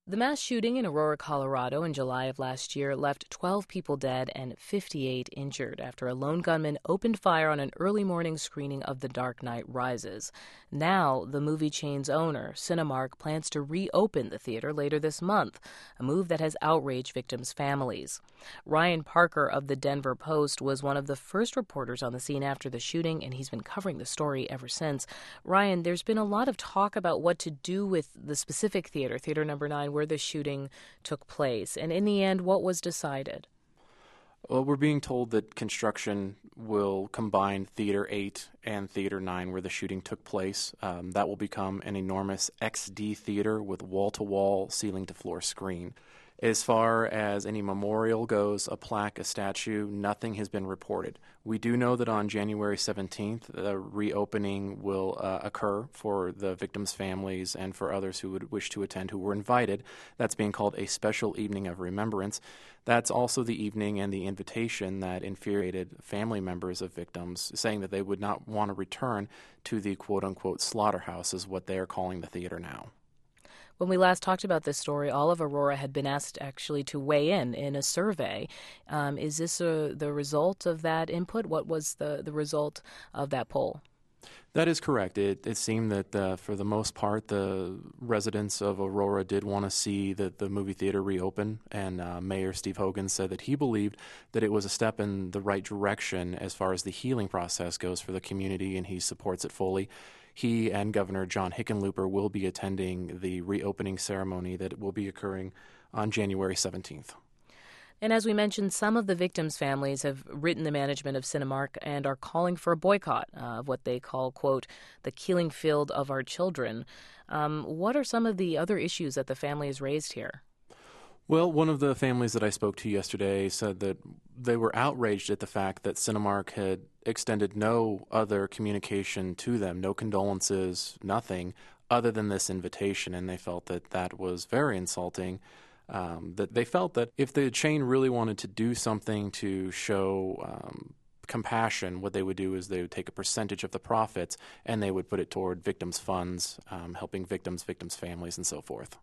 The mass shooting in Aurora, Colorado in July of last year left 12 people dead and 58 injured after a lone gunman opened fire on an early morning screening of The Dark Knight Rises. Now, the movie chain's owner, Cinemark, plans to reopen the theater later this month, a move that has outraged victims' families. Ryan Parker of the Denver Post was one of the first reporters on the scene after the shooting, and he's been covering the story ever since. Ryan, there's been a lot of talk about what to do with the specific theater, Theater Number 9, where the shooting took place. And in the end, what was decided? Well, we're being told that construction will combine Theater 8 and Theater 9 where the shooting took place. That will become an enormous XD theater with wall-to-wall, ceiling-to-floor screen. As far as any memorial goes, a plaque, a statue, nothing has been reported. We do know that on January 17th, the reopening will occur for the victims' families and for others who would wish to attend who were invited. That's being called a special evening of remembrance. That's also the evening and the invitation that infuriated family members of victims, saying that they would not want to return to the quote-unquote slaughterhouse, is what they are calling the theater now. When we last talked about this story, all of Aurora had been asked actually to weigh in a survey. Is this the result of that input? What was the result of that poll? That is correct. It seemed that for the most part, the residents of Aurora did want to see the movie theater reopen, and Mayor Steve Hogan said that he believed that it was a step in the right direction as far as the healing process goes for the community, and he supports it fully. He and Governor John Hickenlooper will be attending the reopening ceremony that will be occurring on January 17th. And as we mentioned, some of the victims' families have written the management of Cinemark and are calling for a boycott of what they call, quote, the killing field of our children. What are some of the other issues that the family has raised here? Well, one of the families that I spoke to yesterday said that they were outraged at the fact that Cinemark had extended no other communication to them, no condolences, nothing other than this invitation, and they felt that that was very insulting. That they felt that if the chain really wanted to do something to show compassion, what they would do is they would take a percentage of the profits and they would put it toward victims' funds, helping victims' families, and so forth.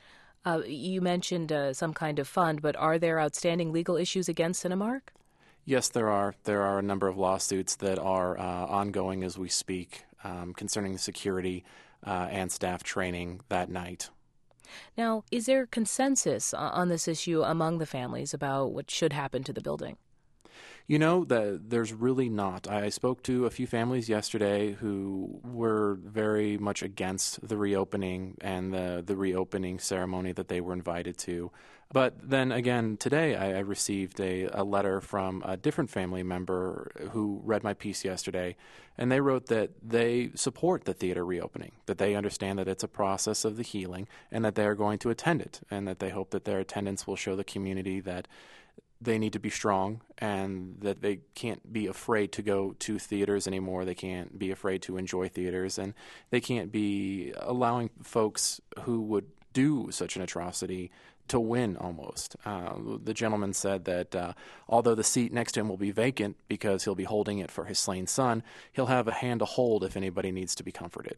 You mentioned some kind of fund, but are there outstanding legal issues against Cinemark? Yes, there are. There are a number of lawsuits that are ongoing as we speak concerning the security and staff training that night. Now, is there consensus on this issue among the families about what should happen to the building? You know, there's really not. I spoke to a few families yesterday who were very much against the reopening and the reopening ceremony that they were invited to. But then again, today I received a letter from a different family member who read my piece yesterday, and they wrote that they support the theater reopening, that they understand that it's a process of the healing, and that they are going to attend it, and that they hope that their attendance will show the community that they need to be strong and that they can't be afraid to go to theaters anymore. They can't be afraid to enjoy theaters, and they can't be allowing folks who would do such an atrocity to win almost. The gentleman said that although the seat next to him will be vacant because he'll be holding it for his slain son, he'll have a hand to hold if anybody needs to be comforted.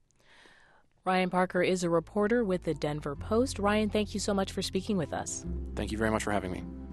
Ryan Parker is a reporter with the Denver Post. Ryan, thank you so much for speaking with us. Thank you very much for having me.